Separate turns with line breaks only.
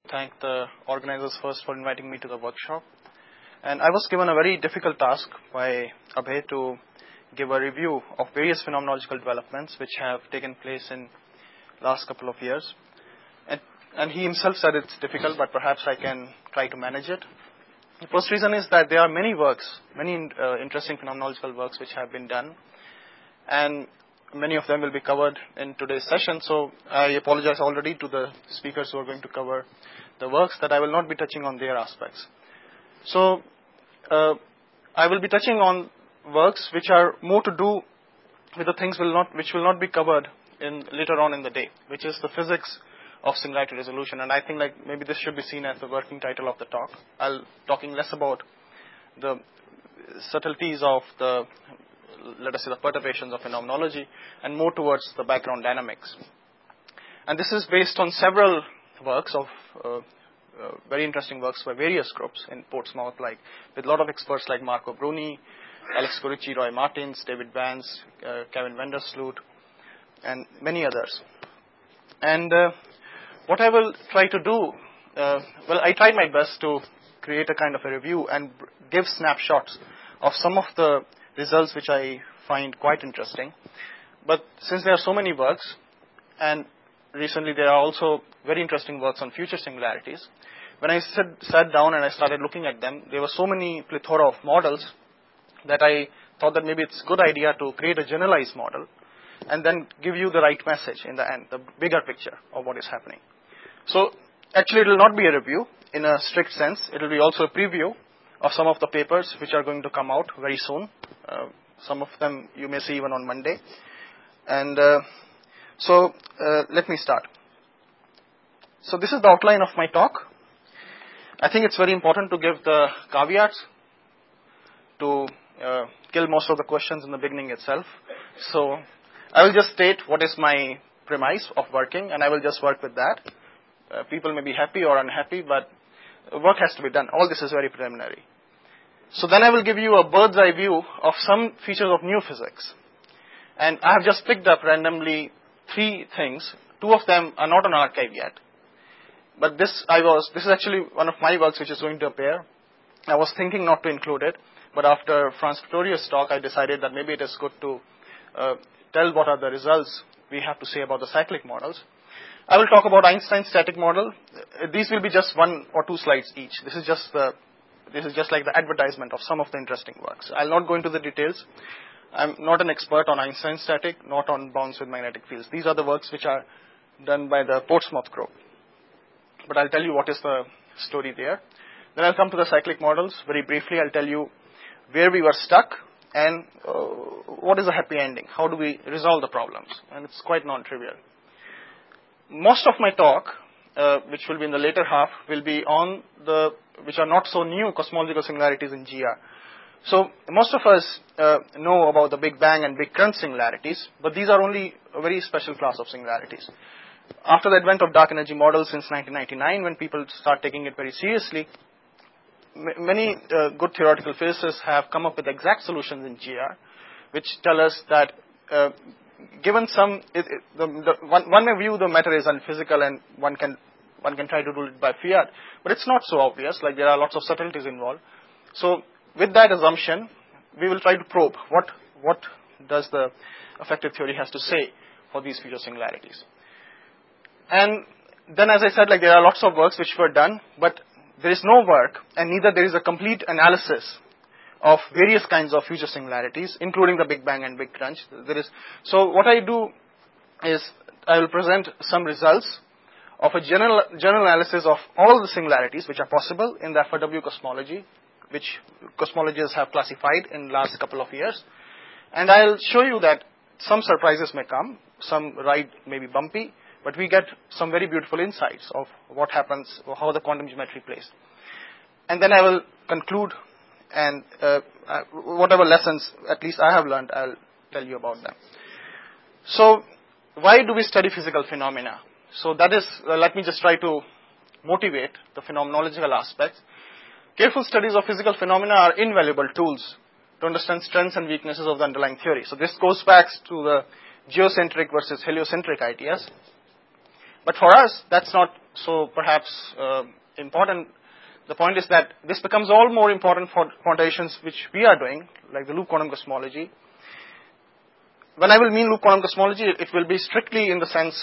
thank the organizers first for inviting me to the workshop. And I was given a very difficult task by Abhay to give a review of various phenomenological developments which have taken place in last couple of years. And he himself said it's difficult, but perhaps I can try to manage it. The first reason is that there are many works, many interesting phenomenological works which have been done, and many of them will be covered in today's session. So I apologize already to the speakers who are going to cover the works that I will not be touching on their aspects. So I will be touching on works which are more to do with the things which will not be covered in later on in the day, which is the physics of singularity resolution. And I think like maybe this should be seen as the working title of the talk. I'll talking less about the subtleties of the, let us say, the perturbations of phenomenology, and more towards the background dynamics. And this is based on several works of very interesting works by various groups in Portsmouth, like with a lot of experts like Marco Bruni, Alex Corici, Roy Martins, David Vance, Kevin Vandersloot, and many others. And what I will try to do, I tried my best to create a kind of a review and give snapshots of some of the results which I find quite interesting. But since there are so many works, and recently there are also very interesting works on future singularities, when I sat down and I started looking at them, there were so many plethora of models that I thought that maybe it's a good idea to create a generalized model and then give you the right message in the end, the bigger picture of what is happening. So actually it will not be a review in a strict sense. It will be also a preview of some of the papers which are going to come out very soon. Some of them you may see even on Monday. And so let me start. So this is the outline of my talk. I think it's very important to give the caveats to kill most of the questions in the beginning itself. So I will just state what is my premise of working, and I will just work with that. People may be happy or unhappy, but work has to be done. All this is very preliminary. So then I will give you a bird's eye view of some features of new physics. And I have just picked up randomly 3 things. 2 of them are not on archive yet. But this is actually one of my works which is going to appear. I was thinking not to include it, but after Franz Pretorius' talk, I decided that maybe it is good to tell what are the results we have to say about the cyclic models. I will talk about Einstein's static model. These will be just 1 or 2 slides each. This is just like the advertisement of some of the interesting works. I'll not go into the details. I'm not an expert on Einstein's static, not on bounds with magnetic fields. These are the works which are done by the Portsmouth group. But I'll tell you what is the story there. Then I'll come to the cyclic models. Very briefly, I'll tell you where we were stuck and what is a happy ending. How do we resolve the problems? And it's quite non-trivial. Most of my talk, which will be in the later half, will be on the, which are not so new, cosmological singularities in GR. So most of us know about the Big Bang and Big Crunch singularities, but these are only a very special class of singularities. After the advent of dark energy models since 1999, when people start taking it very seriously, many good theoretical physicists have come up with exact solutions in GR, which tell us that given some, one may view the matter as unphysical, and one can try to do it by fiat, but it's not so obvious. Like there are lots of subtleties involved. So with that assumption, we will try to probe what does the effective theory has to say for these future singularities. And then, as I said, like there are lots of works which were done, but there is no work, and neither there is a complete analysis of various kinds of future singularities, including the Big Bang and Big Crunch. So what I do is I will present some results of a general analysis of all the singularities which are possible in the FRW cosmology, which cosmologists have classified in the last couple of years. And I'll show you that some surprises may come, some ride may be bumpy, but we get some very beautiful insights of what happens, or how the quantum geometry plays. And then I will conclude, and whatever lessons at least I have learned, I'll tell you about them. So why do we study physical phenomena? So that is, let me just try to motivate the phenomenological aspects. Careful studies of physical phenomena are invaluable tools to understand strengths and weaknesses of the underlying theory. So this goes back to the geocentric versus heliocentric ideas. But for us, that's not so perhaps important. The point is that this becomes all more important for quantizations which we are doing, like the loop quantum cosmology. When I will mean loop quantum cosmology, it will be strictly in the sense